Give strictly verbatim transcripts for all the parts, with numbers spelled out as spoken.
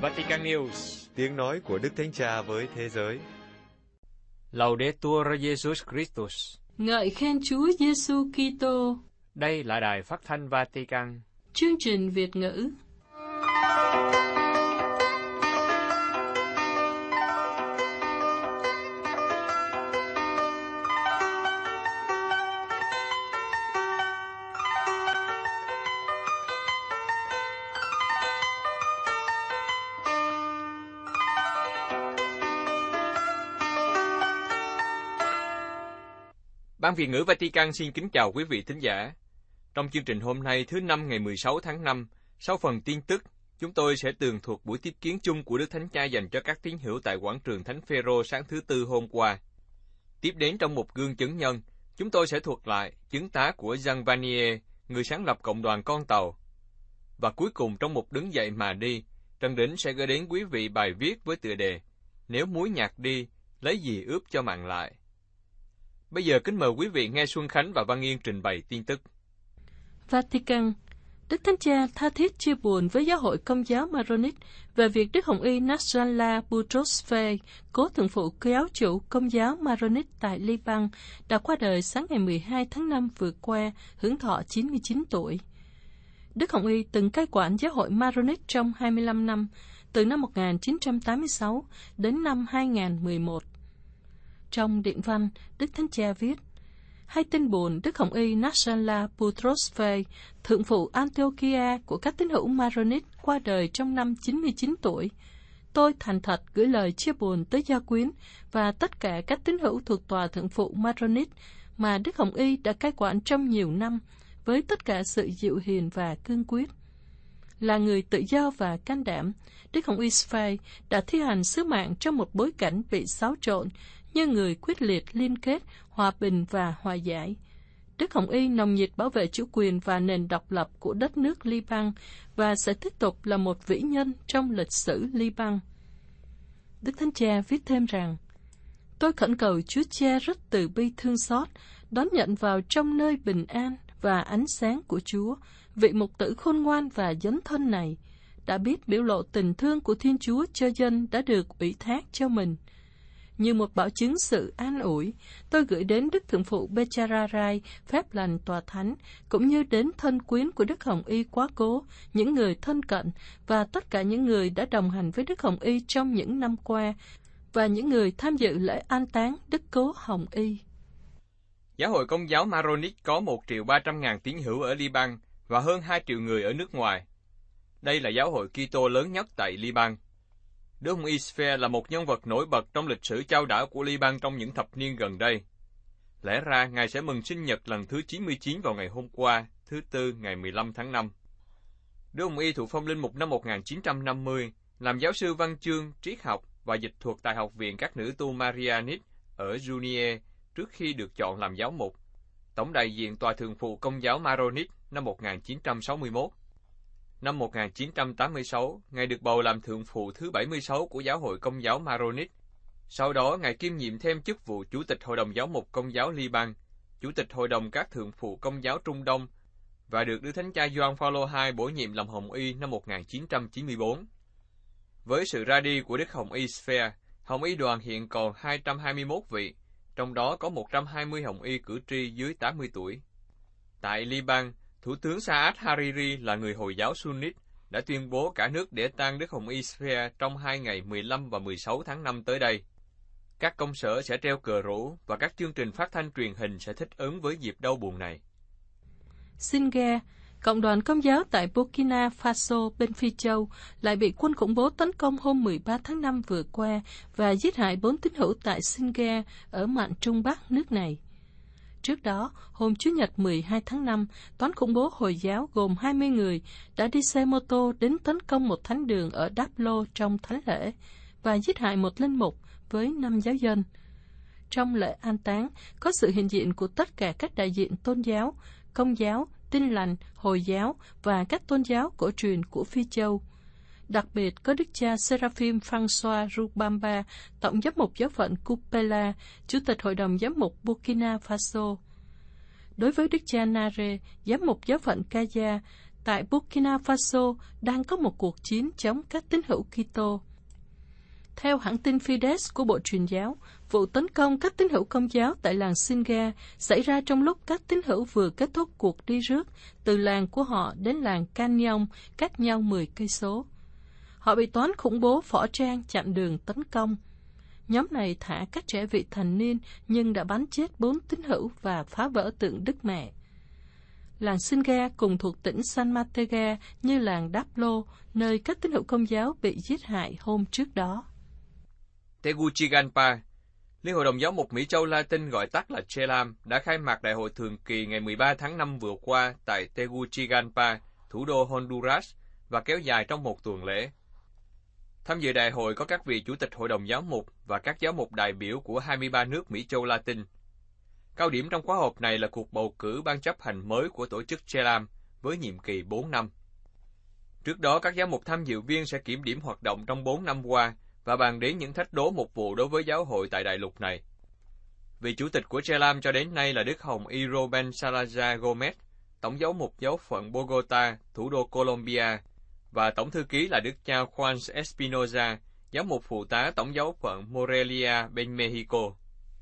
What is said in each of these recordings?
Vatican News, tiếng nói của Đức Thánh Cha với thế giới. Laudetur Jesus Christus. Ngợi khen Chúa Giêsu Kitô. Đây là đài phát thanh Vatican. Chương trình Việt ngữ. Ban Việt ngữ Vatican xin kính chào quý vị thính giả. Trong chương trình hôm nay thứ năm ngày mười sáu tháng năm, sau phần tin tức, chúng tôi sẽ tường thuật buổi tiếp kiến chung của Đức Thánh Cha dành cho các tín hữu tại quảng trường Thánh Phêrô sáng thứ Tư hôm qua. Tiếp đến trong một gương chứng nhân, chúng tôi sẽ thuật lại chứng tá của Jean Vanier, người sáng lập Cộng đoàn Con Tàu. Và cuối cùng trong một đứng dậy mà đi, Trần Đỉnh sẽ gửi đến quý vị bài viết với tựa đề Nếu muối nhạt đi, lấy gì ướp cho mặn lại. Bây giờ kính mời quý vị nghe Xuân Khánh và Văn Yên trình bày tin tức. Vatican. Đức Thánh Cha tha thiết chia buồn với giáo hội Công giáo Maronit về việc Đức Hồng Y Nasrallah Boutros-Fay, cố thượng phụ giáo chủ Công giáo Maronit tại Liban, đã qua đời sáng ngày mười hai tháng năm vừa qua, hưởng thọ chín mươi chín tuổi. Đức Hồng Y từng cai quản giáo hội Maronit trong hai mươi lăm năm, từ năm một nghìn chín trăm tám mươi sáu đến năm hai nghìn không trăm mười một. Trong điện văn, Đức Thánh Cha viết: Hay tin buồn Đức Hồng Y Nasrallah Boutros-Fay, thượng phụ Antiochia của các tín hữu Maronit, qua đời trong năm chín mươi chín tuổi. Tôi thành thật gửi lời chia buồn tới gia quyến và tất cả các tín hữu thuộc tòa thượng phụ Maronit mà Đức Hồng Y đã cai quản trong nhiều năm, với tất cả sự dịu hiền và cương quyết. Là người tự do và can đảm, Đức Hồng Y Sfay đã thi hành sứ mạng trong một bối cảnh bị xáo trộn, như người quyết liệt liên kết, hòa bình và hòa giải. Đức Hồng Y nồng nhiệt bảo vệ chủ quyền và nền độc lập của đất nước Liban và sẽ tiếp tục là một vĩ nhân trong lịch sử Liban. Đức Thánh Cha viết thêm rằng: Tôi khẩn cầu Chúa Cha rất từ bi thương xót, đón nhận vào trong nơi bình an và ánh sáng của Chúa vị mục tử khôn ngoan và dấn thân này, đã biết biểu lộ tình thương của Thiên Chúa cho dân đã được ủy thác cho mình. Như một bảo chứng sự an ủi, tôi gửi đến Đức Thượng phụ Becharai phép lành tòa thánh, cũng như đến thân quyến của Đức Hồng Y quá cố, những người thân cận và tất cả những người đã đồng hành với Đức Hồng Y trong những năm qua, và những người tham dự lễ an táng Đức Cố Hồng Y. Giáo hội Công giáo Maronit có một triệu ba trăm ngàn tín hữu ở Liban và hơn hai triệu người ở nước ngoài. Đây là giáo hội Kitô lớn nhất tại Liban. Đức Hồng Y Sfay là một nhân vật nổi bật trong lịch sử chao đảo của Liban trong những thập niên gần đây. Lẽ ra, Ngài sẽ mừng sinh nhật lần thứ chín mươi chín vào ngày hôm qua, thứ Tư, ngày mười lăm tháng năm. Đức Hồng Y thụ phong linh mục năm một nghìn chín trăm năm mươi, làm giáo sư văn chương, triết học và dịch thuật tại Học viện các nữ tu Marianit ở Junier trước khi được chọn làm giáo mục, tổng đại diện tòa thượng phụ Công giáo Maronit năm một nghìn chín trăm sáu mươi mốt. Năm một nghìn chín trăm tám mươi sáu, Ngài được bầu làm thượng phụ thứ bảy mươi sáu của giáo hội Công giáo Maronit. Sau đó, Ngài kiêm nhiệm thêm chức vụ Chủ tịch Hội đồng Giáo mục Công giáo Liban, Chủ tịch Hội đồng các thượng phụ Công giáo Trung Đông, và được Đức Thánh Cha Gioan Phaolô đệ nhị bổ nhiệm làm Hồng Y năm một nghìn chín trăm chín mươi tư. Với sự ra đi của Đức Hồng Y Sfay, Hồng Y đoàn hiện còn hai trăm hai mươi mốt vị, trong đó có một trăm hai mươi Hồng Y cử tri dưới tám mươi tuổi. Tại Liban, Thủ tướng Saad Hariri là người Hồi giáo Sunnit đã tuyên bố cả nước để tang Đức Hồng Y Sfay trong hai ngày mười lăm và mười sáu tháng năm tới đây. Các công sở sẽ treo cờ rủ và các chương trình phát thanh truyền hình sẽ thích ứng với dịp đau buồn này. Singa, Cộng đoàn Công giáo tại Burkina Faso bên Phi Châu lại bị quân khủng bố tấn công hôm mười ba tháng năm vừa qua và giết hại bốn tín hữu tại Singa ở mạn Trung Bắc nước này. Trước đó, hôm Chủ nhật mười hai tháng năm, toán khủng bố Hồi giáo gồm hai mươi người đã đi xe mô tô đến tấn công một thánh đường ở Đáp Lô trong thánh lễ và giết hại một linh mục với năm giáo dân. Trong lễ an táng, có sự hiện diện của tất cả các đại diện tôn giáo, Công giáo, Tin lành, Hồi giáo và các tôn giáo cổ truyền của Phi Châu. Đặc biệt có Đức cha Seraphim François Rubamba, Tổng giám mục giáo phận Cupela, Chủ tịch Hội đồng Giám mục Burkina Faso. Đối với Đức cha Nare, giám mục giáo phận Kaya, tại Burkina Faso đang có một cuộc chiến chống các tín hữu Kitô. Theo hãng tin Fides của Bộ Truyền giáo, vụ tấn công các tín hữu Công giáo tại làng Singa xảy ra trong lúc các tín hữu vừa kết thúc cuộc đi rước từ làng của họ đến làng Canyon, cách nhau mười cây số. Họ bị toán khủng bố võ trang chặn đường tấn công. Nhóm này thả các trẻ vị thành niên nhưng đã bắn chết bốn tín hữu và phá vỡ tượng Đức Mẹ. Làng Singa cùng thuộc tỉnh San Matega như làng Daplo, nơi các tín hữu Công giáo bị giết hại hôm trước đó. Tegucigalpa, Liên hội đồng giáo mục Mỹ Châu Latin gọi tắt là CHELAM, đã khai mạc đại hội thường kỳ ngày mười ba tháng năm vừa qua tại Tegucigalpa, thủ đô Honduras, và kéo dài trong một tuần lễ. Tham dự đại hội có các vị chủ tịch hội đồng giáo mục và các giáo mục đại biểu của hai mươi ba nước Mỹ Châu Latin. Cao điểm trong khóa họp này là cuộc bầu cử ban chấp hành mới của tổ chức CHELAM với nhiệm kỳ bốn năm. Trước đó, các giáo mục tham dự viên sẽ kiểm điểm hoạt động trong bốn năm qua và bàn đến những thách đố mục vụ đối với giáo hội tại đại lục này. Vị chủ tịch của CHELAM cho đến nay là Đức Hồng Iroben Salazar Gomez, tổng giáo mục giáo phận Bogota, thủ đô Colombia, và tổng thư ký là Đức cha Juan Espinoza, giáo mục phụ tá tổng giáo phận Morelia bên Mexico.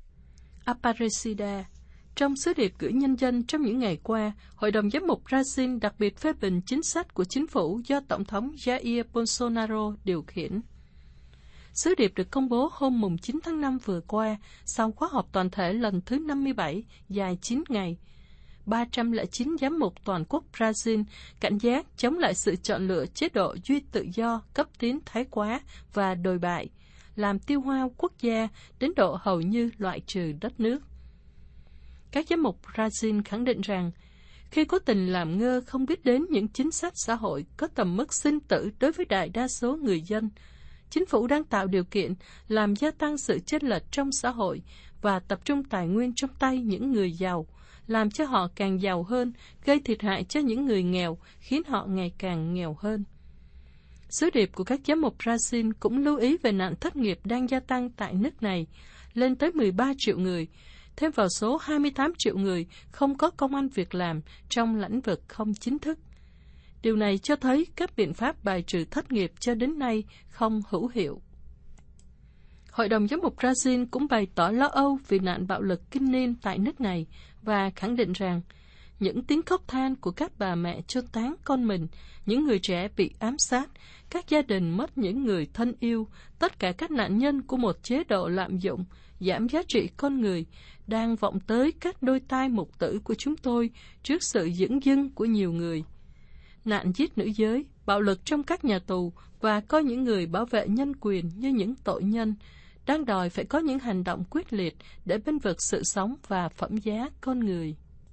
Aparecida. Trong sứ điệp gửi nhân dân trong những ngày qua, Hội đồng Giám mục Brazil đặc biệt phê bình chính sách của chính phủ do Tổng thống Jair Bolsonaro điều khiển. Sứ điệp được công bố hôm mùng chín tháng năm vừa qua, sau khóa họp toàn thể lần thứ năm mươi bảy, dài chín ngày. ba trăm lẻ chín giám mục toàn quốc Brazil cảnh giác chống lại sự chọn lựa chế độ duy tự do, cấp tiến thái quá và đồi bại, làm tiêu hao quốc gia đến độ hầu như loại trừ đất nước. Các giám mục Brazil khẳng định rằng, khi cố tình làm ngơ không biết đến những chính sách xã hội có tầm mức sinh tử đối với đại đa số người dân, chính phủ đang tạo điều kiện làm gia tăng sự chênh lệch trong xã hội và tập trung tài nguyên trong tay những người giàu, làm cho họ càng giàu hơn, gây thiệt hại cho những người nghèo, khiến họ ngày càng nghèo hơn. Sứ điệp của các giám mục Brazil cũng lưu ý về nạn thất nghiệp đang gia tăng tại nước này, lên tới mười ba triệu người, thêm vào số hai mươi tám triệu người không có công ăn việc làm trong lĩnh vực không chính thức. Điều này cho thấy các biện pháp bài trừ thất nghiệp cho đến nay không hữu hiệu. Hội đồng Giám mục Brazil cũng bày tỏ lo âu vì nạn bạo lực kinh niên tại nước này và khẳng định rằng những tiếng khóc than của các bà mẹ chôn táng con mình, những người trẻ bị ám sát, các gia đình mất những người thân yêu, tất cả các nạn nhân của một chế độ lạm dụng, giảm giá trị con người, đang vọng tới các đôi tai mục tử của chúng tôi trước sự dửng dưng của nhiều người. Nạn giết nữ giới, bạo lực trong các nhà tù và coi những người bảo vệ nhân quyền như những tội nhân, đang đòi phải có những hành động quyết liệt để bênh vực sự sống và phẩm giá con người.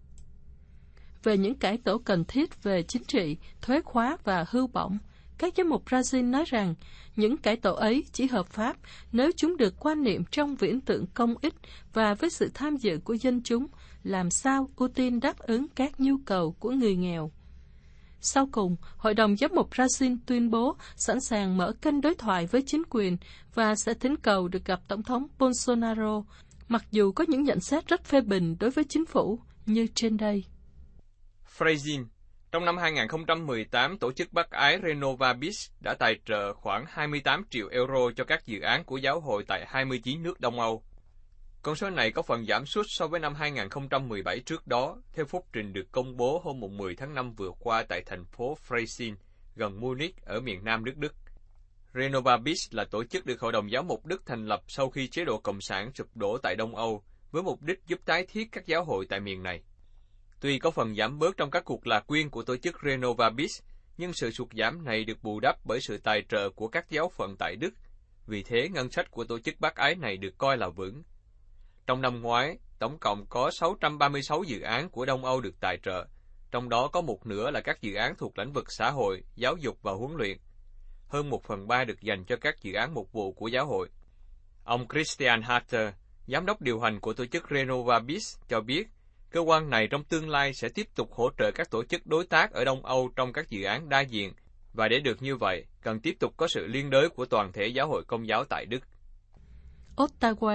Về những cải tổ cần thiết về chính trị, thuế khóa và hưu bổng, các giám mục Brazil nói rằng những cải tổ ấy chỉ hợp pháp nếu chúng được quan niệm trong viễn tượng công ích và với sự tham dự của dân chúng, làm sao ưu tiên đáp ứng các nhu cầu của người nghèo. Sau cùng, Hội đồng Giám mục Brazil tuyên bố sẵn sàng mở kênh đối thoại với chính quyền và sẽ thỉnh cầu được gặp Tổng thống Bolsonaro, mặc dù có những nhận xét rất phê bình đối với chính phủ như trên đây. Freizin. Trong năm hai nghìn không trăm mười tám, tổ chức bác ái Renovabis đã tài trợ khoảng hai mươi tám triệu euro cho các dự án của giáo hội tại hai mươi chín nước Đông Âu. Con số này có phần giảm sút so với năm hai nghìn không trăm mười bảy trước đó, theo phúc trình được công bố hôm mười tháng năm vừa qua tại thành phố Freizin, gần Munich ở miền Nam nước Đức. Renovabis là tổ chức được Hội đồng Giáo mục Đức thành lập sau khi chế độ Cộng sản sụp đổ tại Đông Âu, với mục đích giúp tái thiết các giáo hội tại miền này. Tuy có phần giảm bớt trong các cuộc lạc quyên của tổ chức Renovabis, nhưng sự sụt giảm này được bù đắp bởi sự tài trợ của các giáo phận tại Đức. Vì thế, ngân sách của tổ chức bác ái này được coi là vững. Trong năm ngoái, tổng cộng có sáu trăm ba mươi sáu dự án của Đông Âu được tài trợ, trong đó có một nửa là các dự án thuộc lĩnh vực xã hội, giáo dục và huấn luyện. Hơn một phần ba được dành cho các dự án mục vụ của giáo hội. Ông Christian Harter, giám đốc điều hành của tổ chức Renovabis, cho biết, cơ quan này trong tương lai sẽ tiếp tục hỗ trợ các tổ chức đối tác ở Đông Âu trong các dự án đa diện, và để được như vậy, cần tiếp tục có sự liên đới của toàn thể giáo hội Công giáo tại Đức. Ottawa.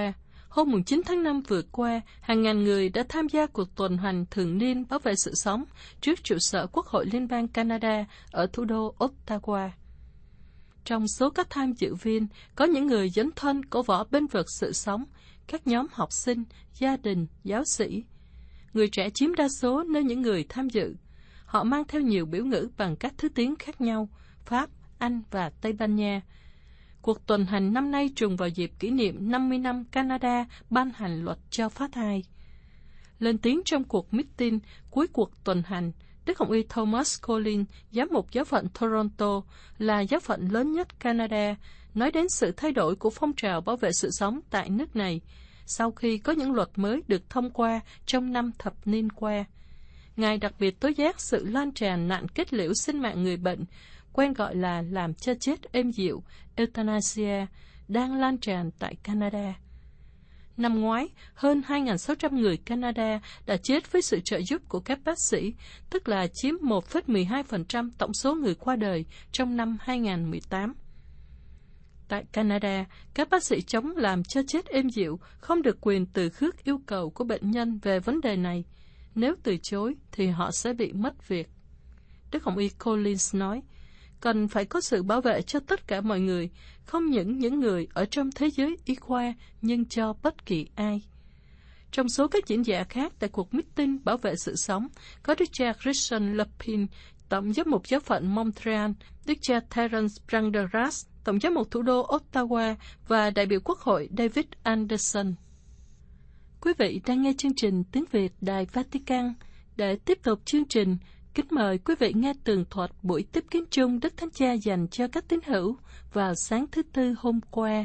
Hôm chín tháng năm vừa qua, hàng ngàn người đã tham gia cuộc tuần hành thường niên bảo vệ sự sống trước trụ sở Quốc hội Liên bang Canada ở thủ đô Ottawa. Trong số các tham dự viên, có những người dấn thân cổ võ bênh vực sự sống, các nhóm học sinh, gia đình, giáo sĩ. Người trẻ chiếm đa số nơi những người tham dự. Họ mang theo nhiều biểu ngữ bằng các thứ tiếng khác nhau, Pháp, Anh và Tây Ban Nha. Cuộc tuần hành năm nay trùng vào dịp kỷ niệm năm mươi năm Canada ban hành luật cho phá thai. Lên tiếng trong cuộc meeting cuối cuộc tuần hành, Đức Hồng Y Thomas Collins, giám mục giáo phận Toronto, là giáo phận lớn nhất Canada, nói đến sự thay đổi của phong trào bảo vệ sự sống tại nước này, sau khi có những luật mới được thông qua trong năm thập niên qua. Ngài đặc biệt tố giác sự lan tràn nạn kết liễu sinh mạng người bệnh, quen gọi là làm cho chết êm dịu, euthanasia, đang lan tràn tại Canada. Năm ngoái, hơn hai nghìn sáu trăm người Canada đã chết với sự trợ giúp của các bác sĩ, tức là chiếm một phẩy mười hai phần trăm tổng số người qua đời trong năm hai nghìn không trăm mười tám. Tại Canada, các bác sĩ chống làm cho chết êm dịu không được quyền từ khước yêu cầu của bệnh nhân về vấn đề này. Nếu từ chối, thì họ sẽ bị mất việc. Đức Hồng Y Collins nói, cần phải có sự bảo vệ cho tất cả mọi người, không những những người ở trong thế giới y khoa, nhưng cho bất kỳ ai. Trong số các diễn giả khác tại cuộc meeting bảo vệ sự sống, có Đức cha Christian Lepine, Tổng giám mục giáo phận Montreal, Đức cha Terence Prendergast, Tổng giám mục thủ đô Ottawa và đại biểu Quốc hội David Anderson. Quý vị đang nghe chương trình Tiếng Việt Đài Vatican. Để tiếp tục chương trình, kính mời quý vị nghe tường thuật buổi tiếp kiến chung Đức Thánh Cha dành cho các tín hữu vào sáng thứ Tư hôm qua.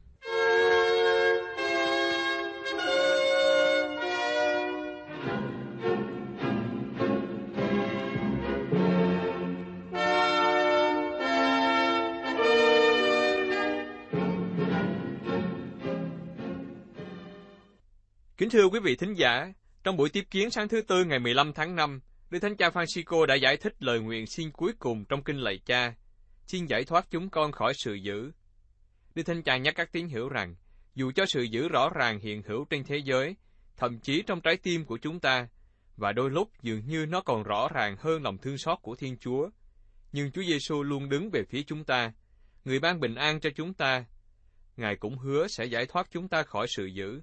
Kính thưa quý vị thính giả, trong buổi tiếp kiến sáng thứ Tư ngày mười lăm tháng năm, Đức Thánh Cha Francisco đã giải thích lời nguyện xin cuối cùng trong Kinh Lạy Cha, xin giải thoát chúng con khỏi sự dữ. Đức Thánh Cha nhắc các tín hữu rằng, dù cho sự dữ rõ ràng hiện hữu trên thế giới, thậm chí trong trái tim của chúng ta, và đôi lúc dường như nó còn rõ ràng hơn lòng thương xót của Thiên Chúa, nhưng Chúa Giêsu luôn đứng về phía chúng ta, người ban bình an cho chúng ta. Ngài cũng hứa sẽ giải thoát chúng ta khỏi sự dữ.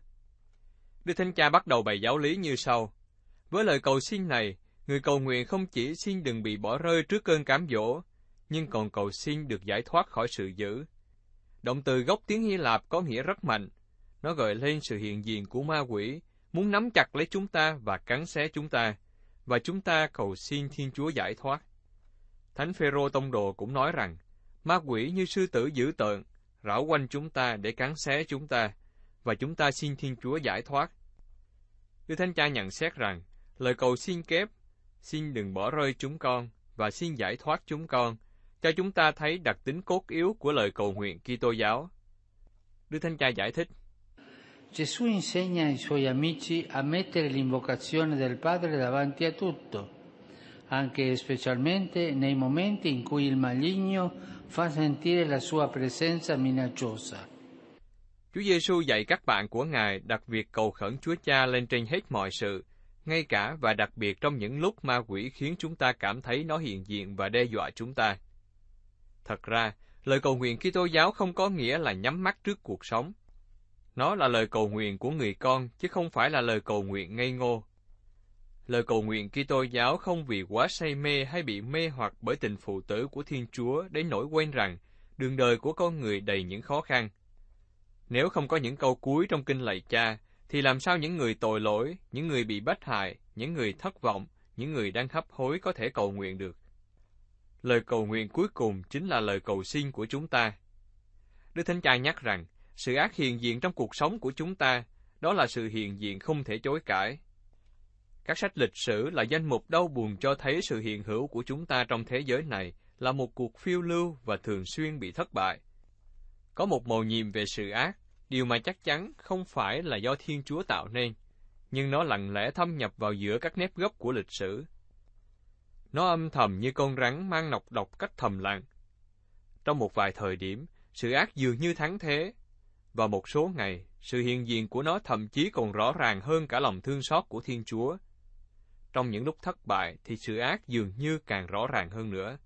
Đức Thánh Cha bắt đầu bài giáo lý như sau. Với lời cầu xin này, người cầu nguyện không chỉ xin đừng bị bỏ rơi trước cơn cám dỗ, nhưng còn cầu xin được giải thoát khỏi sự dữ. Động từ gốc tiếng Hy Lạp có nghĩa rất mạnh. Nó gợi lên sự hiện diện của ma quỷ, muốn nắm chặt lấy chúng ta và cắn xé chúng ta, và chúng ta cầu xin Thiên Chúa giải thoát. Thánh Phêrô tông đồ cũng nói rằng, ma quỷ như sư tử dữ tợn, rảo quanh chúng ta để cắn xé chúng ta, và chúng ta xin Thiên Chúa giải thoát. Đức Thánh Cha nhận xét rằng, lời cầu xin kép, xin đừng bỏ rơi chúng con, và xin giải thoát chúng con, cho chúng ta thấy đặc tính cốt yếu của lời cầu nguyện Kitô giáo. Đức Thánh Cha giải thích, Gesù insegna ai suoi amici a mettere l'invocazione del Padre davanti a tutto, anche e specialmente nei momenti in cui il maligno fa sentire la sua presenza minacciosa. Chúa Giêsu dạy các bạn của Ngài đặt việc cầu khẩn Chúa Cha lên trên hết mọi sự, ngay cả và đặc biệt trong những lúc ma quỷ khiến chúng ta cảm thấy nó hiện diện và đe dọa chúng ta. Thật ra, lời cầu nguyện Kitô giáo không có nghĩa là nhắm mắt trước cuộc sống. Nó là lời cầu nguyện của người con, chứ không phải là lời cầu nguyện ngây ngô. Lời cầu nguyện Kitô giáo không vì quá say mê hay bị mê hoặc bởi tình phụ tử của Thiên Chúa đến nỗi quên rằng đường đời của con người đầy những khó khăn. Nếu không có những câu cuối trong Kinh Lạy Cha, thì làm sao những người tội lỗi, những người bị bách hại, những người thất vọng, những người đang hấp hối có thể cầu nguyện được? Lời cầu nguyện cuối cùng chính là lời cầu xin của chúng ta. Đức Thánh Cha nhắc rằng, sự ác hiện diện trong cuộc sống của chúng ta, đó là sự hiện diện không thể chối cãi. Các sách lịch sử là danh mục đau buồn cho thấy sự hiện hữu của chúng ta trong thế giới này là một cuộc phiêu lưu và thường xuyên bị thất bại. Có một mầu nhiệm về sự ác, điều mà chắc chắn không phải là do Thiên Chúa tạo nên, nhưng nó lặng lẽ thâm nhập vào giữa các nếp gấp của lịch sử. Nó âm thầm như con rắn mang nọc độc cách thầm lặng. Trong một vài thời điểm, sự ác dường như thắng thế, Vào một số ngày, sự hiện diện của nó thậm chí còn rõ ràng hơn cả lòng thương xót của Thiên Chúa. Trong những lúc thất bại thì sự ác dường như càng rõ ràng hơn nữa.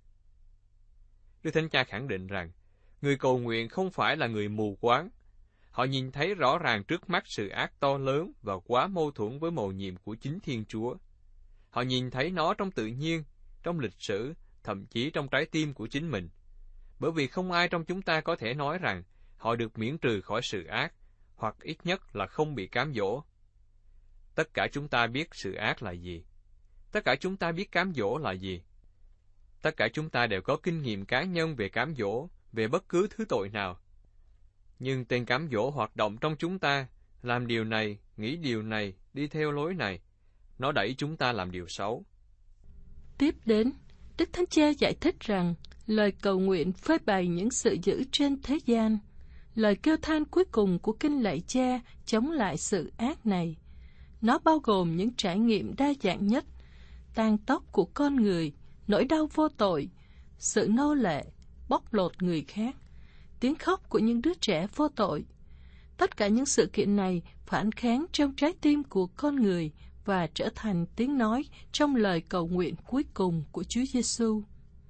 Đức Thánh Cha khẳng định rằng, người cầu nguyện không phải là người mù quáng. Họ nhìn thấy rõ ràng trước mắt sự ác to lớn và quá mâu thuẫn với mầu nhiệm của chính Thiên Chúa. Họ nhìn thấy nó trong tự nhiên, trong lịch sử, thậm chí trong trái tim của chính mình. Bởi vì không ai trong chúng ta có thể nói rằng họ được miễn trừ khỏi sự ác, hoặc ít nhất là không bị cám dỗ. Tất cả chúng ta biết sự ác là gì. Tất cả chúng ta biết cám dỗ là gì. Tất cả chúng ta đều có kinh nghiệm cá nhân về cám dỗ, về bất cứ thứ tội nào. Nhưng tên cám dỗ hoạt động trong chúng ta, làm điều này, nghĩ điều này, đi theo lối này. Nó đẩy chúng ta làm điều xấu. Tiếp đến, Đức Thánh Cha giải thích rằng lời cầu nguyện phơi bày những sự dữ trên thế gian. Lời kêu than cuối cùng của Kinh Lạy Cha chống lại sự ác này. Nó bao gồm những trải nghiệm đa dạng nhất, tàn tóc của con người, nỗi đau vô tội, sự nô lệ, bóc lột người khác, tiếng khóc của những đứa trẻ vô tội. Tất cả những sự kiện này phản kháng trong trái tim của con người và trở thành tiếng nói trong lời cầu nguyện cuối cùng của Chúa Giêsu.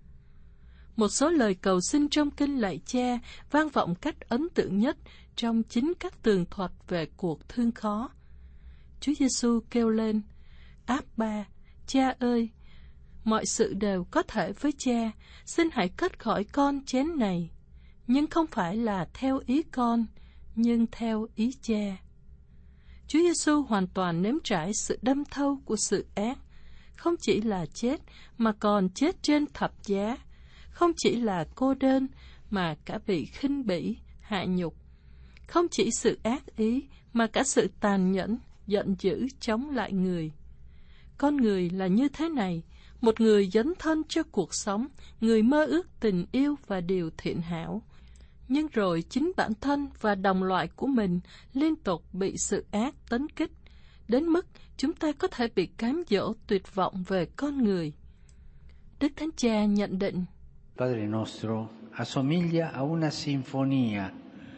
Một số lời cầu xin trong Kinh Lạy Cha vang vọng cách ấn tượng nhất trong chính các tường thuật về cuộc thương khó. Chúa Giêsu kêu lên: Áp-ba, Cha ơi, mọi sự đều có thể với Cha, xin hãy cất khỏi con chén này, nhưng không phải là theo ý con, nhưng theo ý Cha. Chúa Giêsu hoàn toàn nếm trải sự đâm thâu của sự ác, không chỉ là chết mà còn chết trên thập giá, không chỉ là cô đơn mà cả bị khinh bỉ, hạ nhục, không chỉ sự ác ý mà cả sự tàn nhẫn, giận dữ chống lại người. Con người là như thế này, một người dấn thân cho cuộc sống, người mơ ước tình yêu và điều thiện hảo. Nhưng rồi chính bản thân và đồng loại của mình liên tục bị sự ác tấn kích, đến mức chúng ta có thể bị cám dỗ tuyệt vọng về con người. Đức Thánh Cha nhận định: Padre nostro assomiglia a una sinfonia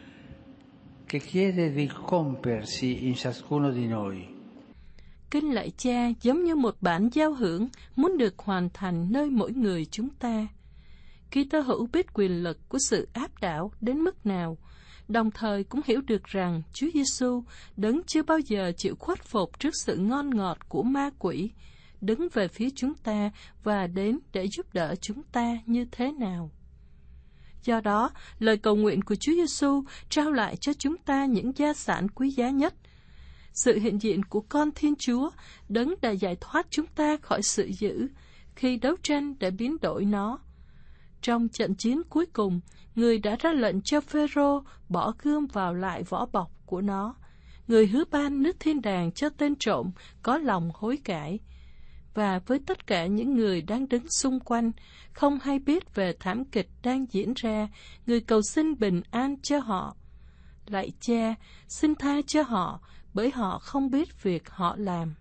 che chiede di compiersi in ciascuno di noi. Kinh Lạy Cha giống như một bản giao hưởng muốn được hoàn thành nơi mỗi người chúng ta. Kitô hữu biết quyền lực của sự áp đảo đến mức nào, đồng thời cũng hiểu được rằng Chúa Giêsu đấng chưa bao giờ chịu khuất phục trước sự ngon ngọt của ma quỷ, đứng về phía chúng ta và đến để giúp đỡ chúng ta như thế nào. Do đó, lời cầu nguyện của Chúa Giêsu trao lại cho chúng ta những gia sản quý giá nhất, sự hiện diện của con Thiên Chúa, đấng đã giải thoát chúng ta khỏi sự dữ khi đấu tranh để biến đổi nó. Trong trận chiến cuối cùng, người đã ra lệnh cho Phêrô bỏ gươm vào lại vỏ bọc của nó. Người hứa ban nước thiên đàng cho tên trộm có lòng hối cải. Và với tất cả những người đang đứng xung quanh, không hay biết về thảm kịch đang diễn ra, người cầu xin bình an cho họ. Lạy Cha, xin tha cho họ, bởi họ không biết việc họ làm.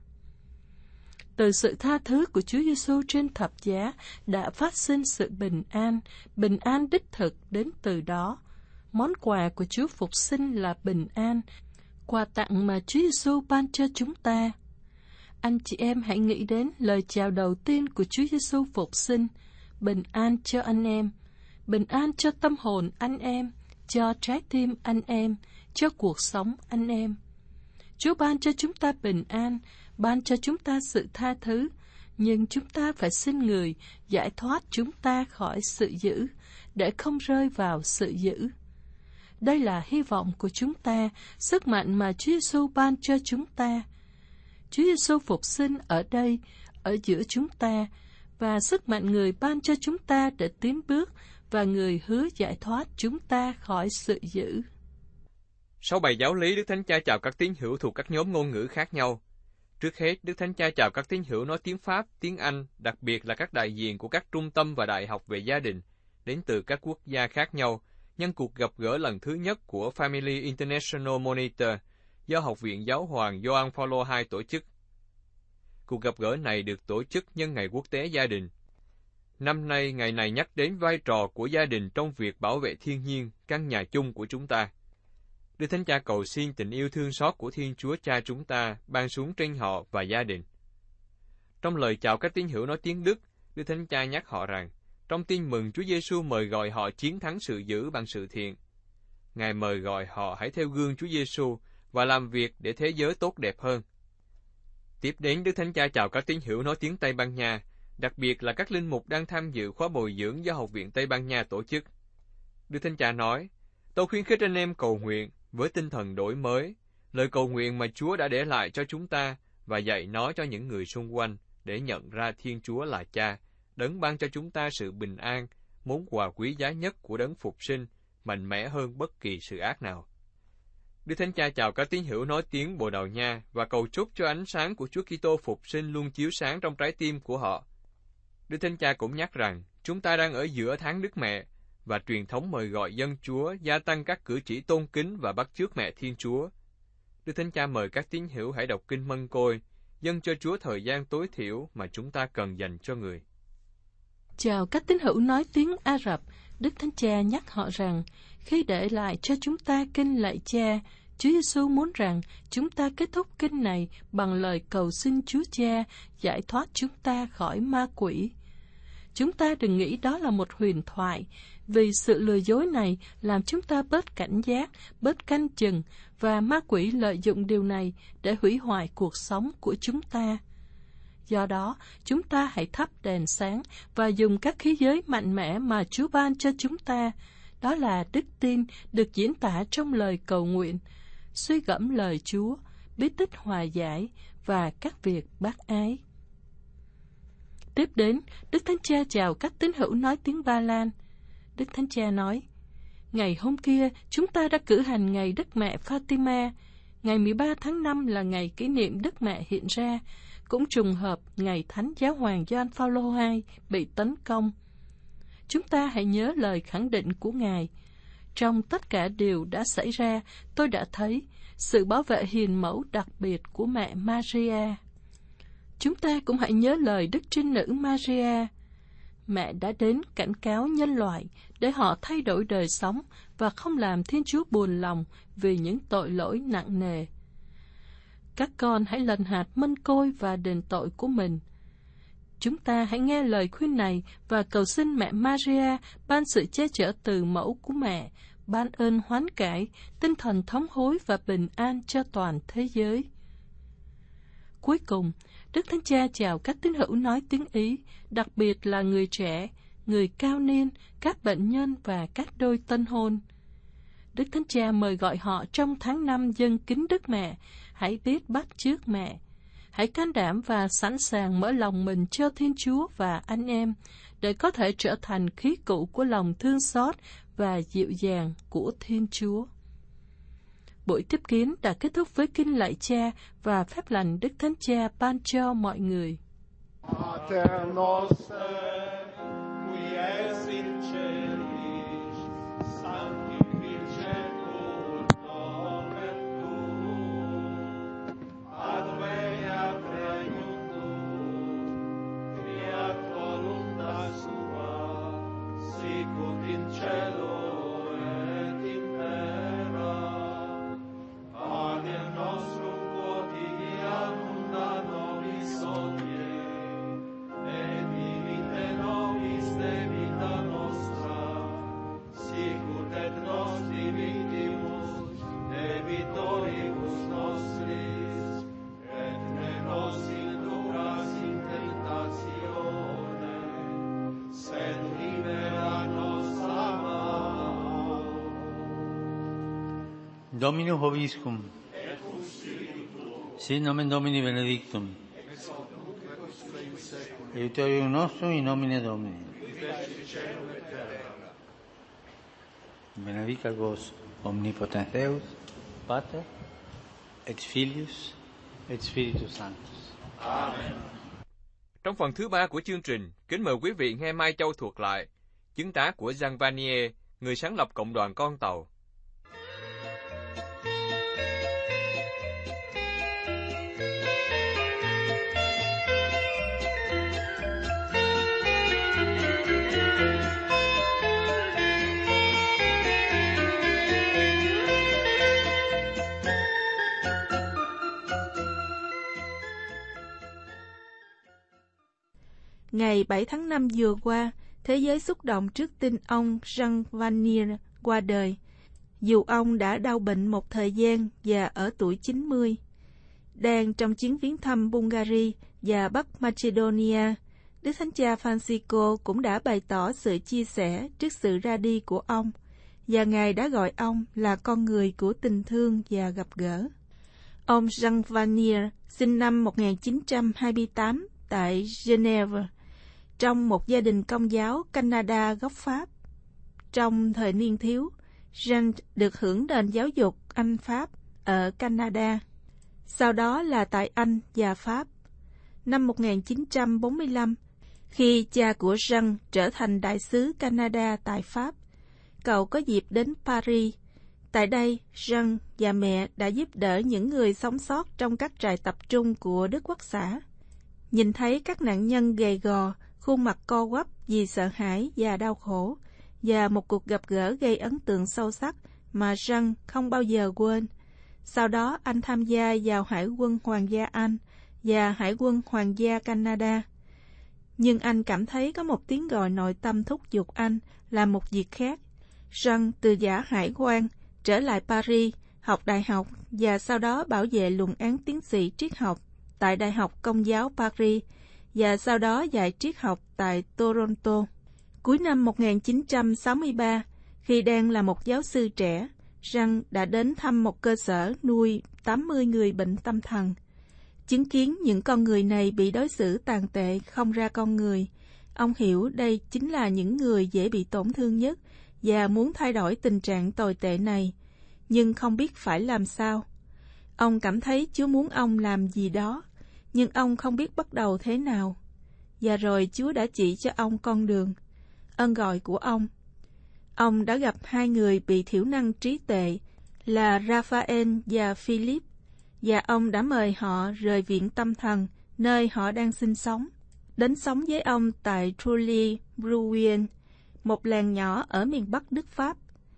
Từ sự tha thứ của Chúa Giêsu trên thập giá đã phát sinh sự bình an, bình an đích thực đến từ đó. Món quà của Chúa Phục sinh là bình an, quà tặng mà Chúa Giêsu ban cho chúng ta. Anh chị em hãy nghĩ đến lời chào đầu tiên của Chúa Giêsu Phục sinh: bình an cho anh em, bình an cho tâm hồn anh em, cho trái tim anh em, cho cuộc sống anh em. Chúa ban cho chúng ta bình an, ban cho chúng ta sự tha thứ, nhưng chúng ta phải xin người giải thoát chúng ta khỏi sự dữ, để không rơi vào sự dữ. Đây là hy vọng của chúng ta, sức mạnh mà Chúa Giêsu ban cho chúng ta. Chúa Giêsu phục sinh ở đây, ở giữa chúng ta, và sức mạnh người ban cho chúng ta để tiến bước, và người hứa giải thoát chúng ta khỏi sự dữ. Sau bài giáo lý, Đức Thánh Cha chào các tín hữu thuộc các nhóm ngôn ngữ khác nhau. Trước hết, Đức Thánh Cha chào các tín hữu nói tiếng Pháp, tiếng Anh, đặc biệt là các đại diện của các trung tâm và đại học về gia đình, đến từ các quốc gia khác nhau, nhân cuộc gặp gỡ lần thứ nhất của Family International Monitor do Học viện Giáo hoàng Gioan Phaolô đệ nhị tổ chức. Cuộc gặp gỡ này được tổ chức nhân ngày quốc tế gia đình. Năm nay, ngày này nhắc đến vai trò của gia đình trong việc bảo vệ thiên nhiên, căn nhà chung của chúng ta. Đức Thánh Cha cầu xin tình yêu thương xót của Thiên Chúa Cha chúng ta ban xuống trên họ và gia đình. Trong lời chào các tín hữu nói tiếng Đức, Đức Thánh Cha nhắc họ rằng, trong tin mừng Chúa Giêsu mời gọi họ chiến thắng sự dữ bằng sự thiện. Ngài mời gọi họ hãy theo gương Chúa Giêsu và làm việc để thế giới tốt đẹp hơn. Tiếp đến, Đức Thánh Cha chào các tín hữu nói tiếng Tây Ban Nha, đặc biệt là các linh mục đang tham dự khóa bồi dưỡng do Học viện Tây Ban Nha tổ chức. Đức Thánh Cha nói, tôi khuyến khích anh em cầu nguyện với tinh thần đổi mới, lời cầu nguyện mà Chúa đã để lại cho chúng ta và dạy nó cho những người xung quanh để nhận ra Thiên Chúa là Cha, đấng ban cho chúng ta sự bình an, món quà quý giá nhất của đấng phục sinh, mạnh mẽ hơn bất kỳ sự ác nào. Đức Thánh Cha chào các tín hữu nói tiếng Bồ Đào Nha và cầu chúc cho ánh sáng của Chúa Kitô phục sinh luôn chiếu sáng trong trái tim của họ. Đức Thánh Cha cũng nhắc rằng chúng ta đang ở giữa tháng Đức Mẹ và truyền thống mời gọi dân Chúa gia tăng các cử chỉ tôn kính và bắt chước Mẹ Thiên Chúa. Đức Thánh Cha mời các tín hữu hãy đọc kinh Mân Côi, dâng cho Chúa thời gian tối thiểu mà chúng ta cần dành cho người. Chào các tín hữu nói tiếng Ả Rập, Đức Thánh Cha nhắc họ rằng, khi để lại cho chúng ta kinh lạy Cha, Chúa Giêsu muốn rằng chúng ta kết thúc kinh này bằng lời cầu xin Chúa Cha giải thoát chúng ta khỏi ma quỷ. Chúng ta đừng nghĩ đó là một huyền thoại, vì sự lừa dối này làm chúng ta bớt cảnh giác, bớt canh chừng, và ma quỷ lợi dụng điều này để hủy hoại cuộc sống của chúng ta. Do đó, chúng ta hãy thắp đèn sáng và dùng các khí giới mạnh mẽ mà Chúa ban cho chúng ta. Đó là đức tin được diễn tả trong lời cầu nguyện, suy gẫm lời Chúa, biết tích hòa giải và các việc bác ái. Tiếp đến, Đức Thánh Cha chào các tín hữu nói tiếng Ba Lan. Đức Thánh Cha nói, ngày hôm kia chúng ta đã cử hành ngày Đức Mẹ Fatima. Ngày mười ba tháng năm là ngày kỷ niệm Đức Mẹ hiện ra, cũng trùng hợp ngày Thánh Giáo hoàng Gioan Phaolô đệ nhị bị tấn công. Chúng ta hãy nhớ lời khẳng định của Ngài. Trong tất cả điều đã xảy ra, tôi đã thấy sự bảo vệ hiền mẫu đặc biệt của mẹ Maria. Chúng ta cũng hãy nhớ lời Đức Trinh Nữ Maria. Mẹ đã đến cảnh cáo nhân loại để họ thay đổi đời sống và không làm Thiên Chúa buồn lòng vì những tội lỗi nặng nề. Các con hãy lần hạt mân côi và đền tội của mình. Chúng ta hãy nghe lời khuyên này và cầu xin mẹ Maria ban sự che chở từ mẫu của mẹ, ban ơn hoán cải, tinh thần thống hối và bình an cho toàn thế giới. Cuối cùng, Đức Thánh Cha chào các tín hữu nói tiếng Ý, đặc biệt là người trẻ, người cao niên, các bệnh nhân và các đôi tân hôn. Đức Thánh Cha mời gọi họ trong tháng năm dâng kính Đức Mẹ, hãy biết bắt chước mẹ. Hãy can đảm và sẵn sàng mở lòng mình cho Thiên Chúa và anh em, để có thể trở thành khí cụ của lòng thương xót và dịu dàng của Thiên Chúa. Buổi tiếp kiến đã kết thúc với kinh lạy Cha và phép lành Đức Thánh Cha ban cho mọi người. Pater noster, qui es in celis, sanctificetur nomen tuum, adveniat regnum tuum, fiat voluntas tua, sicut in cielo et in terra. Panem nostrum quotidianum da nobis hodie, et dimitte nobis debita nostra, sicut et nos dimittimus debitoribus nostris, et ne nos inducas in tentatione, sed libera nos a malo. Dominus vobiscum. Sit nomen Domini benedictum. Aiuterium nostrum in nomine Domini. Benedicat vos omnipotens Deus, Pater, et Filius, et Spiritus Sanctus. Amen. Trong phần thứ ba của chương trình, kính mời quý vị nghe Mai Châu thuật lại chứng tá của Jean Vanier, người sáng lập Cộng đoàn Con Tàu. Ngày bảy tháng năm vừa qua, thế giới xúc động trước tin ông Jean Vanier qua đời, dù ông đã đau bệnh một thời gian và ở tuổi chín mươi. Đang trong chuyến viếng thăm Bulgaria và Bắc Macedonia, Đức Thánh Cha Francisco cũng đã bày tỏ sự chia sẻ trước sự ra đi của ông, và Ngài đã gọi ông là con người của tình thương và gặp gỡ. Ông Jean Vanier sinh năm một nghìn chín trăm hai mươi tám tại Geneva, trong một gia đình Công giáo Canada gốc Pháp. Trong thời niên thiếu, Jean được hưởng nền giáo dục Anh-Pháp ở Canada, sau đó là tại Anh và Pháp. Năm một nghìn chín trăm bốn mươi lăm, khi cha của Jean trở thành đại sứ Canada tại Pháp, cậu có dịp đến Paris. Tại đây, Jean và mẹ đã giúp đỡ những người sống sót trong các trại tập trung của Đức Quốc xã. Nhìn thấy các nạn nhân gầy gò, khuôn mặt co quắp vì sợ hãi và đau khổ, và một cuộc gặp gỡ gây ấn tượng sâu sắc mà Jean không bao giờ quên. Sau đó anh tham gia vào Hải quân Hoàng gia Anh và Hải quân Hoàng gia Canada. Nhưng anh cảm thấy có một tiếng gọi nội tâm thúc giục anh làm một việc khác. Jean từ giả hải quan trở lại Paris, học đại học và sau đó bảo vệ luận án tiến sĩ triết học tại Đại học Công giáo Paris và sau đó dạy triết học tại Toronto. Cuối năm một nghìn chín trăm sáu mươi ba, khi đang là một giáo sư trẻ, Jean đã đến thăm một cơ sở nuôi tám mươi người bệnh tâm thần. Chứng kiến những con người này bị đối xử tàn tệ không ra con người, ông hiểu đây chính là những người dễ bị tổn thương nhất và muốn thay đổi tình trạng tồi tệ này, nhưng không biết phải làm sao. Ông cảm thấy Chúa muốn ông làm gì đó, nhưng ông không biết bắt đầu thế nào. Và rồi Chúa đã chỉ cho ông con đường, ơn gọi của ông. Ông đã gặp hai người bị thiểu năng trí tuệ là Raphael và Philip, và ông đã mời họ rời viện tâm thần nơi họ đang sinh sống, đến sống với ông tại Trully-Bruyen, một làng nhỏ ở miền Bắc nước Pháp.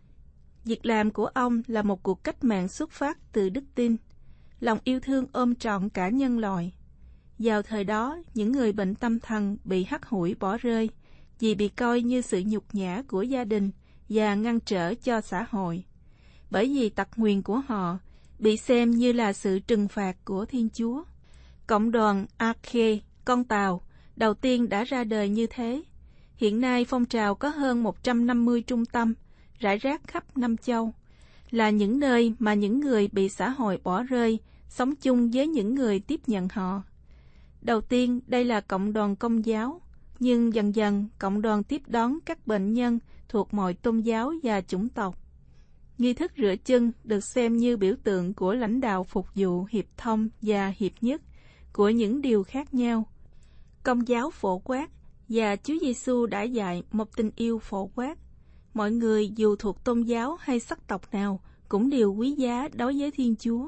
Việc làm của ông là một cuộc cách mạng xuất phát từ đức tin, lòng yêu thương ôm trọn cả nhân loại. Vào thời đó, những người bệnh tâm thần bị hắt hủi bỏ rơi vì bị coi như sự nhục nhã của gia đình và ngăn trở cho xã hội. Bởi vì tật nguyền của họ bị xem như là sự trừng phạt của Thiên Chúa. Cộng đoàn Arche, con tàu, đầu tiên đã ra đời như thế. Hiện nay phong trào có hơn một trăm năm mươi trung tâm, rải rác khắp năm châu, là những nơi mà những người bị xã hội bỏ rơi sống chung với những người tiếp nhận họ. Đầu tiên, đây là cộng đoàn Công giáo, nhưng dần dần cộng đoàn tiếp đón các bệnh nhân thuộc mọi tôn giáo và chủng tộc. Nghi thức rửa chân được xem như biểu tượng của lãnh đạo phục vụ hiệp thông và hiệp nhất của những điều khác nhau. Công giáo phổ quát và Chúa Giêsu đã dạy một tình yêu phổ quát. Mọi người dù thuộc tôn giáo hay sắc tộc nào cũng đều quý giá đối với Thiên Chúa.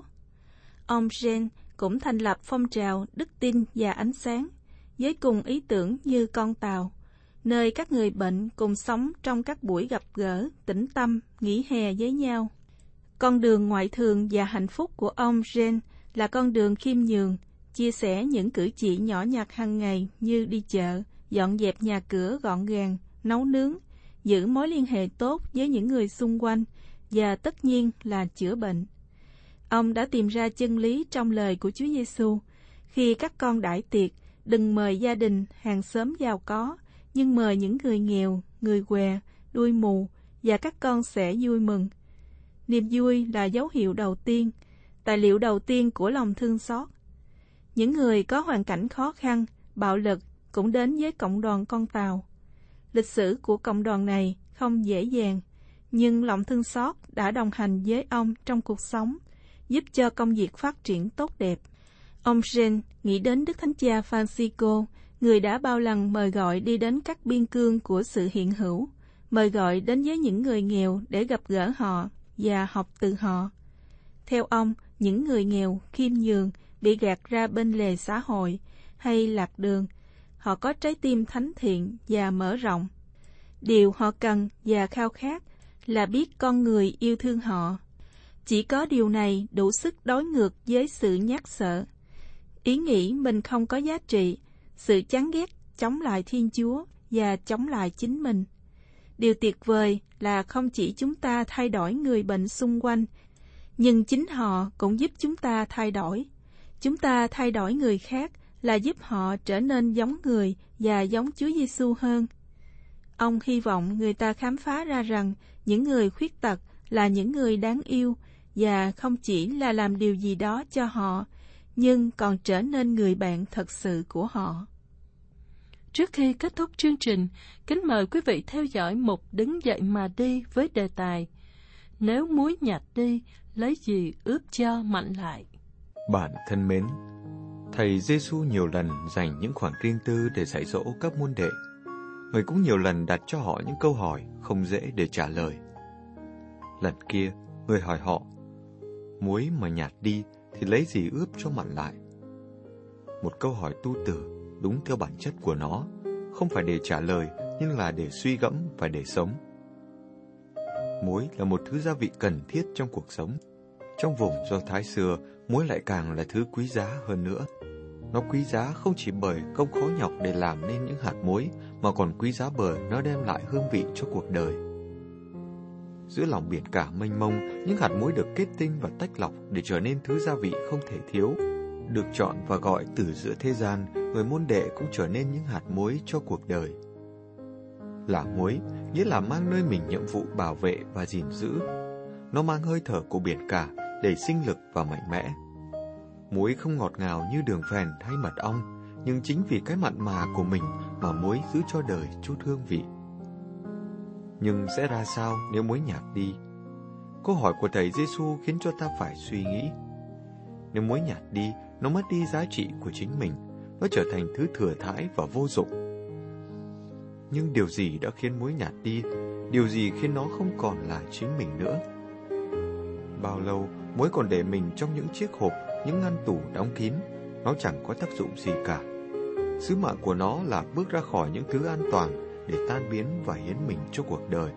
Ông Jean cũng thành lập phong trào đức tin và ánh sáng với cùng ý tưởng như con tàu, nơi các người bệnh cùng sống trong các buổi gặp gỡ, tĩnh tâm, nghỉ hè với nhau. Con đường ngoại thường và hạnh phúc của ông Jean là con đường khiêm nhường, chia sẻ những cử chỉ nhỏ nhặt hàng ngày như đi chợ, dọn dẹp nhà cửa gọn gàng, nấu nướng, giữ mối liên hệ tốt với những người xung quanh và tất nhiên là chữa bệnh. Ông đã tìm ra chân lý trong lời của Chúa Giêsu: khi các con đãi tiệc, đừng mời gia đình, hàng xóm giàu có, nhưng mời những người nghèo, người què, đuôi mù, và các con sẽ vui mừng. Niềm vui là dấu hiệu đầu tiên, tài liệu đầu tiên của lòng thương xót. Những người có hoàn cảnh khó khăn, bạo lực cũng đến với cộng đoàn con tàu. Lịch sử của cộng đoàn này không dễ dàng, nhưng lòng thương xót đã đồng hành với ông trong cuộc sống, giúp cho công việc phát triển tốt đẹp. Ông Jean nghĩ đến Đức Thánh Cha Francisco, người đã bao lần mời gọi đi đến các biên cương của sự hiện hữu, mời gọi đến với những người nghèo để gặp gỡ họ và học từ họ. Theo ông, những người nghèo, khiêm nhường, bị gạt ra bên lề xã hội hay lạc đường, họ có trái tim thánh thiện và mở rộng. Điều họ cần và khao khát là biết con người yêu thương họ. Chỉ có điều này đủ sức đối ngược với sự nhát sợ, ý nghĩ mình không có giá trị, sự chán ghét chống lại Thiên Chúa và chống lại chính mình. Điều tuyệt vời là không chỉ chúng ta thay đổi người bệnh xung quanh, nhưng chính họ cũng giúp chúng ta thay đổi. Chúng ta thay đổi người khác là giúp họ trở nên giống người và giống Chúa Giêsu hơn. Ông hy vọng người ta khám phá ra rằng những người khuyết tật là những người đáng yêu và không chỉ là làm điều gì đó cho họ, nhưng còn trở nên người bạn thật sự của họ. Trước khi kết thúc chương trình, kính mời quý vị theo dõi mục Đứng dậy mà đi với đề tài Nếu muối nhạt đi, lấy gì ướp cho mạnh lại. Bạn thân mến, Thầy Giêsu nhiều lần dành những khoảng riêng tư để dạy dỗ các môn đệ. Người cũng nhiều lần đặt cho họ những câu hỏi không dễ để trả lời. Lần kia, người hỏi họ, muối mà nhạt đi thì lấy gì ướp cho mặn lại? Một câu hỏi tu tử, đúng theo bản chất của nó, không phải để trả lời, nhưng là để suy gẫm và để sống. Muối là một thứ gia vị cần thiết trong cuộc sống. Trong vùng Do Thái xưa, muối lại càng là thứ quý giá hơn nữa. Nó quý giá không chỉ bởi công khó nhọc để làm nên những hạt muối, mà còn quý giá bởi nó đem lại hương vị cho cuộc đời. Giữa lòng biển cả mênh mông, những hạt muối được kết tinh và tách lọc để trở nên thứ gia vị không thể thiếu. Được chọn và gọi từ giữa thế gian, người môn đệ cũng trở nên những hạt muối cho cuộc đời. Là muối, nghĩa là mang nơi mình nhiệm vụ bảo vệ và gìn giữ. Nó mang hơi thở của biển cả, đầy sinh lực và mạnh mẽ. Muối không ngọt ngào như đường phèn hay mật ong, nhưng chính vì cái mặn mà của mình mà muối giữ cho đời chút hương vị. Nhưng sẽ ra sao nếu muối nhạt đi? Câu hỏi của Thầy Giêsu khiến cho ta phải suy nghĩ. Nếu muối nhạt đi, nó mất đi giá trị của chính mình, nó trở thành thứ thừa thãi và vô dụng. Nhưng điều gì đã khiến muối nhạt đi? Điều gì khiến nó không còn là chính mình nữa? Bao lâu muối còn để mình trong những chiếc hộp, những ngăn tủ đóng kín, nó chẳng có tác dụng gì cả. Sứ mạng của nó là bước ra khỏi những thứ an toàn để tan biến và hiến mình cho cuộc đời.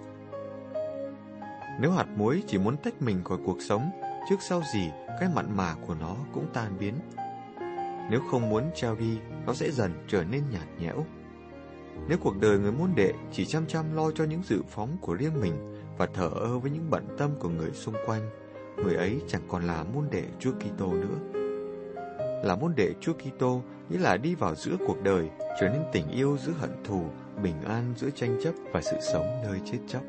Nếu hạt muối chỉ muốn tách mình khỏi cuộc sống, trước sau gì cái mặn mà của nó cũng tan biến. Nếu không muốn trao đi, nó sẽ dần trở nên nhạt nhẽo. Nếu cuộc đời người môn đệ chỉ chăm chăm lo cho những dự phóng của riêng mình và thờ ơ với những bận tâm của người xung quanh, người ấy chẳng còn là môn đệ Chúa Kitô nữa. Là môn đệ Chúa Kitô nghĩa là đi vào giữa cuộc đời, trở nên tình yêu giữa hận thù, bình an giữa tranh chấp và sự sống nơi chết chóc.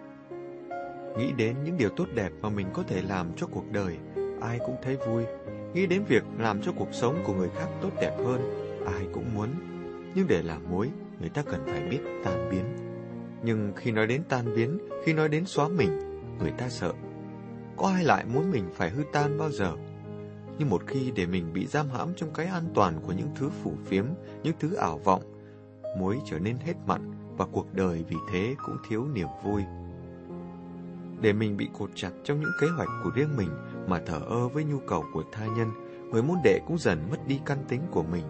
Nghĩ đến những điều tốt đẹp mà mình có thể làm cho cuộc đời, ai cũng thấy vui. Nghĩ đến việc làm cho cuộc sống của người khác tốt đẹp hơn, ai cũng muốn. Nhưng để làm muối, người ta cần phải biết tan biến. Nhưng khi nói đến tan biến, khi nói đến xóa mình, người ta sợ. Có ai lại muốn mình phải hư tan bao giờ? Nhưng một khi để mình bị giam hãm trong cái an toàn của những thứ phù phiếm, những thứ ảo vọng, muối trở nên hết mặn và cuộc đời vì thế cũng thiếu niềm vui. Để mình bị cột chặt trong những kế hoạch của riêng mình mà thờ ơ với nhu cầu của tha nhân, người môn đệ cũng dần mất đi căn tính của mình.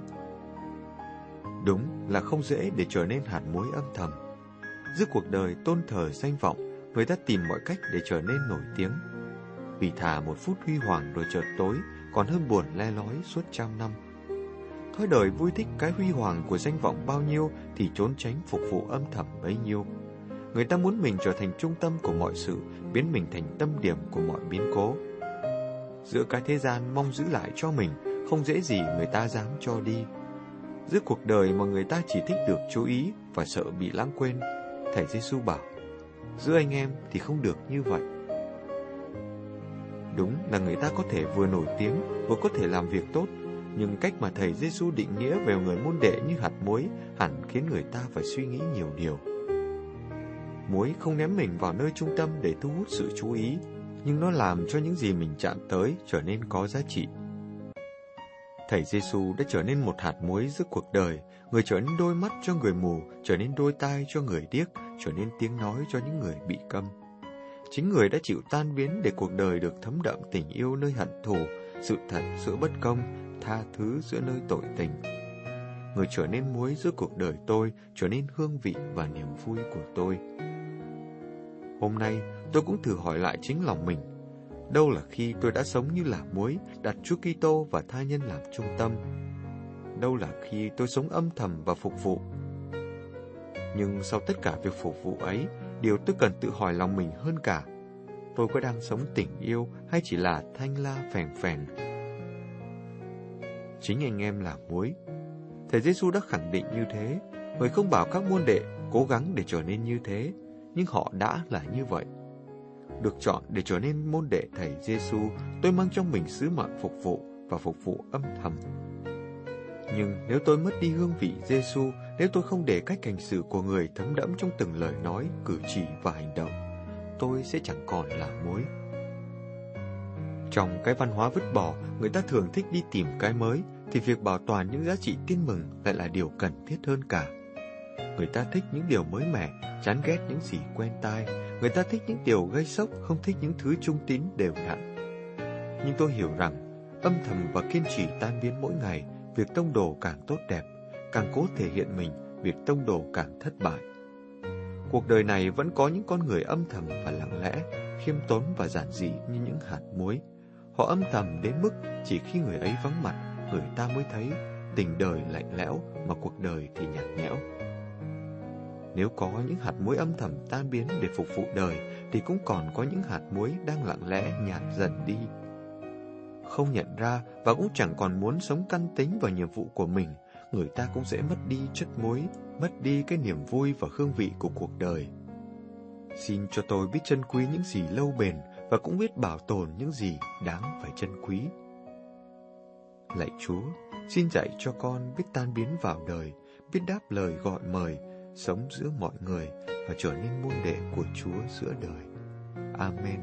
Đúng là không dễ để trở nên hạt muối âm thầm. Giữa cuộc đời tôn thờ danh vọng, người ta tìm mọi cách để trở nên nổi tiếng. Vì thà một phút huy hoàng rồi chợt tối, còn hơn buồn le lói suốt trăm năm. Thói đời vui thích cái huy hoàng của danh vọng bao nhiêu thì trốn tránh phục vụ âm thầm bấy nhiêu. Người ta muốn mình trở thành trung tâm của mọi sự, biến mình thành tâm điểm của mọi biến cố. Giữa cái thế gian mong giữ lại cho mình, không dễ gì người ta dám cho đi. Giữa cuộc đời mà người ta chỉ thích được chú ý và sợ bị lãng quên, Thầy Giêsu bảo, giữa anh em thì không được như vậy. Đúng là người ta có thể vừa nổi tiếng, vừa có thể làm việc tốt, nhưng cách mà Thầy Giêsu định nghĩa về người môn đệ như hạt muối hẳn khiến người ta phải suy nghĩ nhiều điều. Muối không ném mình vào nơi trung tâm để thu hút sự chú ý, nhưng nó làm cho những gì mình chạm tới trở nên có giá trị. Thầy Giêsu đã trở nên một hạt muối giữa cuộc đời, người trở nên đôi mắt cho người mù, trở nên đôi tai cho người điếc, trở nên tiếng nói cho những người bị câm. Chính người đã chịu tan biến để cuộc đời được thấm đậm tình yêu nơi hận thù, sự thật giữa bất công, tha thứ giữa nơi tội tình. Người trở nên muối giữa cuộc đời tôi, trở nên hương vị và niềm vui của tôi. Hôm nay, tôi cũng thử hỏi lại chính lòng mình. Đâu là khi tôi đã sống như là muối, đặt Chúa Kitô và tha nhân làm trung tâm? đâu là khi tôi sống âm thầm và phục vụ. Nhưng sau tất cả việc phục vụ ấy, điều tôi cần tự hỏi lòng mình hơn cả, tôi có đang sống tình yêu hay chỉ là thanh la phèn phèn? Chính anh em là muối. Thầy Giêsu đã khẳng định như thế. Người không bảo các môn đệ cố gắng để trở nên như thế, nhưng họ đã là như vậy. Được chọn để trở nên môn đệ thầy Giêsu, tôi mang trong mình sứ mạng phục vụ và phục vụ âm thầm. Nhưng nếu tôi mất đi hương vị Giêsu, nếu tôi không để cách hành xử của người thấm đẫm trong từng lời nói, cử chỉ và hành động, tôi sẽ chẳng còn là muối. Trong cái văn hóa vứt bỏ, người ta thường thích đi tìm cái mới, thì việc bảo toàn những giá trị tin mừng lại là điều cần thiết hơn cả. Người ta thích những điều mới mẻ, chán ghét những gì quen tai. Người ta thích những điều gây sốc, không thích những thứ trung tín đều đặn. Nhưng tôi hiểu rằng, âm thầm và kiên trì tan biến mỗi ngày, việc tông đồ càng tốt đẹp, càng cố thể hiện mình, việc tông đồ càng thất bại. Cuộc đời này vẫn có những con người âm thầm và lặng lẽ, khiêm tốn và giản dị như những hạt muối. Họ âm thầm đến mức chỉ khi người ấy vắng mặt, người ta mới thấy tình đời lạnh lẽo mà cuộc đời thì nhạt nhẽo. Nếu có những hạt muối âm thầm tan biến để phục vụ đời, thì cũng còn có những hạt muối đang lặng lẽ nhạt dần đi. Không nhận ra và cũng chẳng còn muốn sống căn tính vào nhiệm vụ của mình, người ta cũng sẽ mất đi chất muối, mất đi cái niềm vui và hương vị của cuộc đời. Xin cho tôi biết trân quý những gì lâu bền và cũng biết bảo tồn những gì đáng phải trân quý. Lạy Chúa, xin dạy cho con biết tan biến vào đời, biết đáp lời gọi mời, sống giữa mọi người và trở nên môn đệ của Chúa giữa đời. Amen.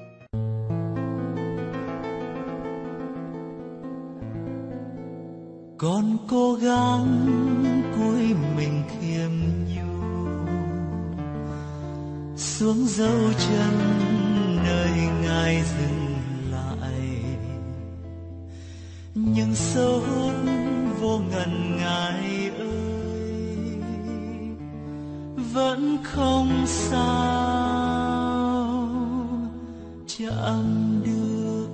Con cố gắng cúi mình khiêm nhu xuống dấu chân nơi Ngài dừng lại, nhưng sâu vô ngần Ngài ơi vẫn không sao chạm được.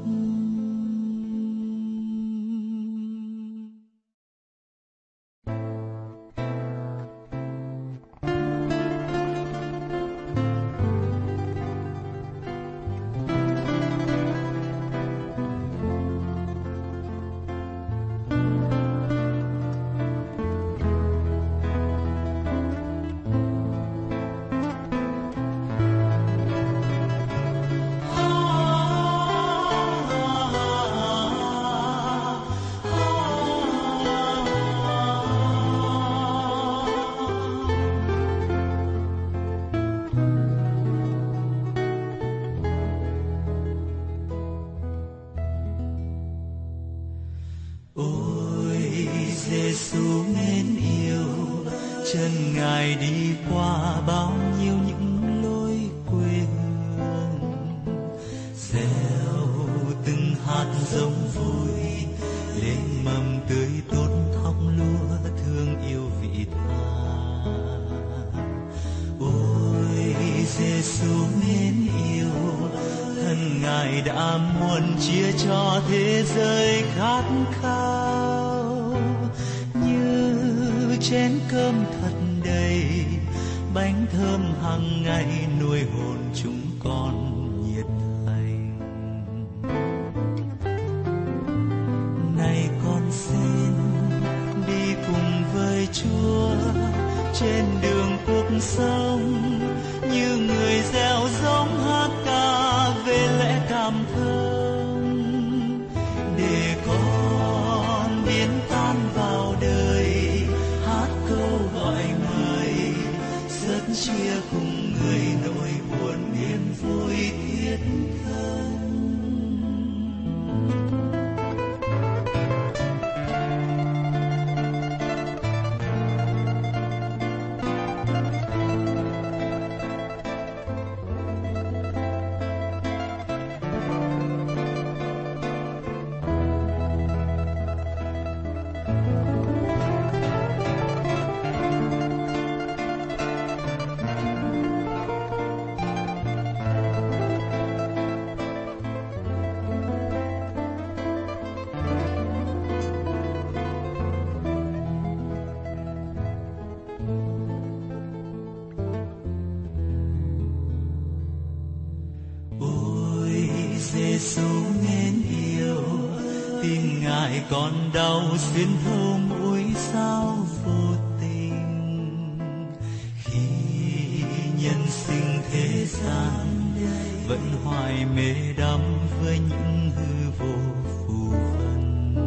Giêsu mến yêu, chân Ngài đi qua bao nhiêu những lối quê hương, gieo từng hạt giống vui lên mầm tươi tốt thóc lúa thương yêu vị tha. Ôi Giêsu mến yêu, thân Ngài đã muốn chia cho thế giới khát khao, chén cơm thật đầy, bánh thơm hàng ngày nuôi hồn chúng con nhiệt thành. Này con xin đi cùng với Chúa trên đường cuộc sống, như người gieo giống hát ca về lẽ cảm thông, để con biến tan vào đời câu gọi mời, rất chia cùng người nỗi buồn niềm vui thiết thân. Giêsu mến yêu, tim Ngài còn đau xuyên thấu mỗi sao vô tình. Khi nhân sinh thế gian vẫn hoài mê đắm với những hư vô phù vân.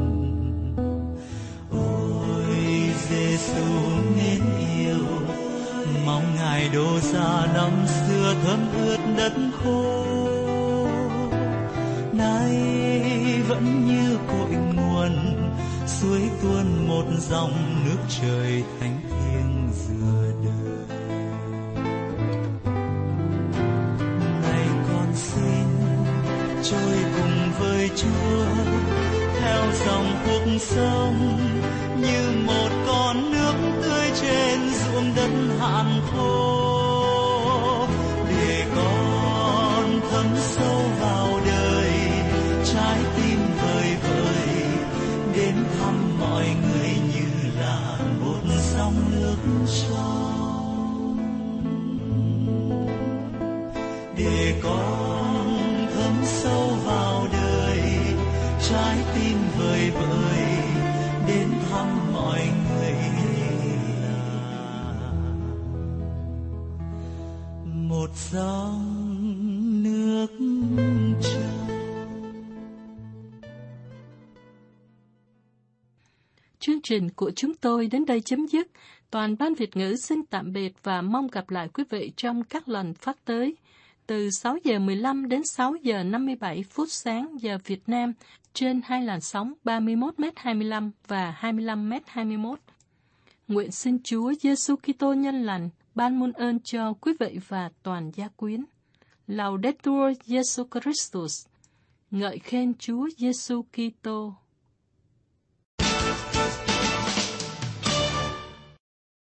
Ôi Giêsu mến yêu, mong Ngài đổ ra năm xưa thấm ướt đất khô, nay vẫn như cội nguồn suối tuôn một dòng nước trời thánh thiêng dừa đời. Này con xin trôi cùng với Chúa theo dòng cuộc sống, như một con nước tươi trên ruộng đất hạn khô, để con thấm sâu vào đời, trái tim vơi vợi đến thăm mọi người như là một dòng nước trong. Để con thấm sâu vào đời, trái tim vơi vợi đến thăm mọi người là một dòng nước trong. Chương trình của chúng tôi đến đây chấm dứt. Toàn ban Việt ngữ xin tạm biệt và mong gặp lại quý vị trong các lần phát tới. Từ sáu giờ mười lăm đến sáu giờ năm mươi bảy phút sáng giờ Việt Nam trên hai làn sóng ba mươi mốt mét hai mươi lăm và hai mươi lăm mét hai mươi mốt. Nguyện xin Chúa Giêsu Kitô nhân lành ban muôn ơn cho quý vị và toàn gia quyến. Laudetur Jesu Christus. Ngợi khen Chúa Giêsu Kitô.